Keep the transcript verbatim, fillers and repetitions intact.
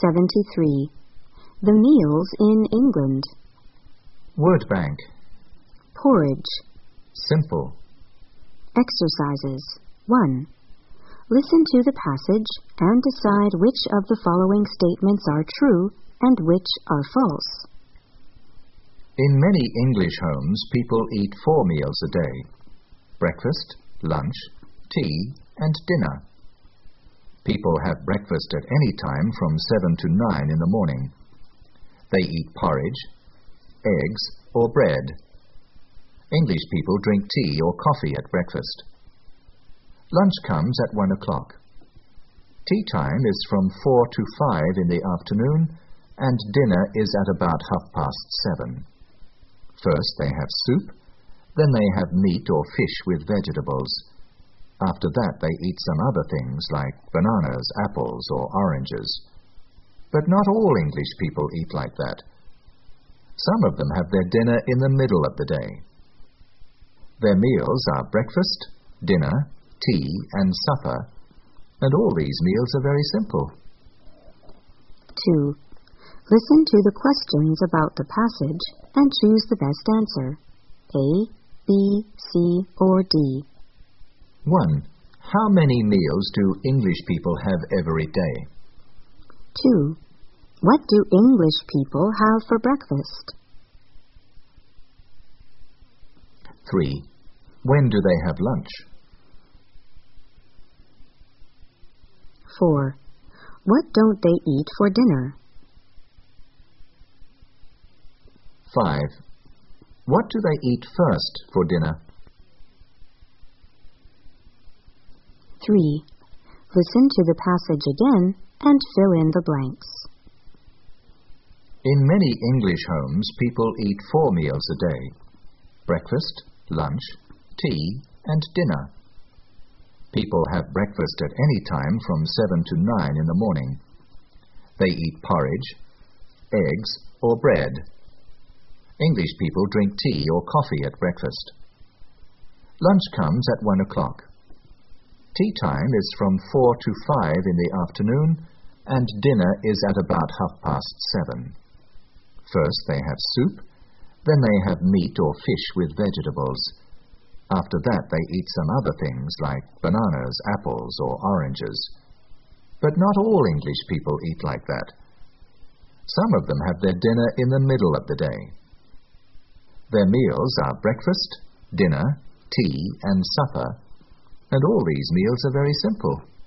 seventy-three. The meals in England. Word bank. Porridge. Simple. Exercises. one. Listen to the passage and decide which of the following statements are true and which are false. In many English homes, people eat four meals a day: breakfast, lunch, tea, and dinner. People have breakfast at any time from seven to nine in the morning. They eat porridge, eggs, or bread. English people drink tea or coffee at breakfast. Lunch comes at one o'clock. Tea time is from four to five in the afternoon, and dinner is at about half past seven. First they have soup, then they have meat or fish with vegetables. After that they eat some other things like bananas, apples, or oranges. But not all English people eat like that. Some of them have their dinner in the middle of the day. Their meals are breakfast, dinner, tea, and supper, and all these meals are very simple. two. Listen to the questions about the passage and choose the best answer. A, B, C, or D. one. How many meals do English people have every day? two. What do English people have for breakfast? three. When do they have lunch? four. What don't they eat for dinner? five. What do they eat first for dinner? three. Listen to the passage again and fill in the blanks. In many English homes, people eat four meals a day: breakfast, lunch, tea, and dinner. People have breakfast at any time from seven to nine in the morning. They eat porridge, eggs, or bread. English people drink tea or coffee at breakfast. Lunch comes at one o'clock. Tea time is from four to five in the afternoon, and dinner is at about half past seven. First they have soup, then they have meat or fish with vegetables. After that they eat some other things like bananas, apples, or oranges. But not all English people eat like that. Some of them have their dinner in the middle of the day. Their meals are breakfast, dinner, tea, and supper, and all these meals are very simple.